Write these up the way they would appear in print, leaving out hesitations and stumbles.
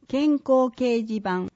健康掲示板、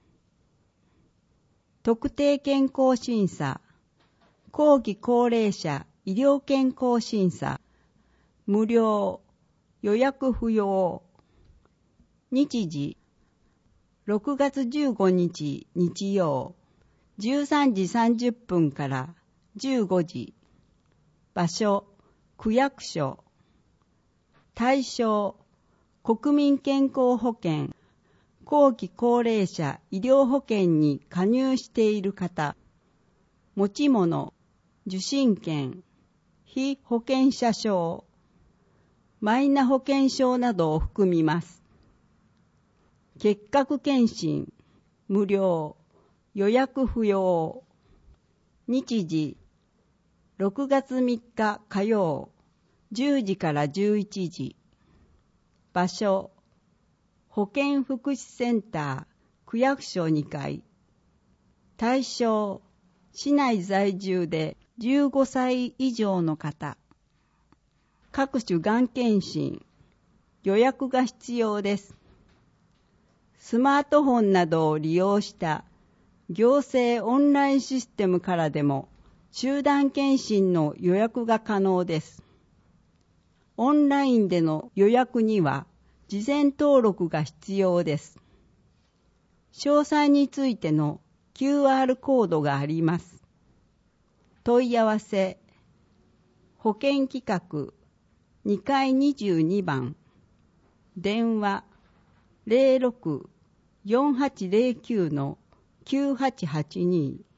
特定健康審査、後期高齢者医療健康審査、無料、予約不要。日時、6月15日日曜、13時30分から15時。場所、区役所。対象、国民健康保険、後期高齢者医療保険に加入している方。持ち物、受診券、被保険者証、マイナ保険証などを含みます。結核検診、無料、予約不要。日時、6月3日火曜、10時から11時。場所、保健福祉センター、区役所2階。対象、市内在住で15歳以上の方。各種がん検診、予約が必要です。スマートフォンなどを利用した行政オンラインシステムからでも集団検診の予約が可能です。オンラインでの予約には事前登録が必要です。詳細についての QR コードがあります。問い合わせ、保険企画2階22番、電話06-4809-9882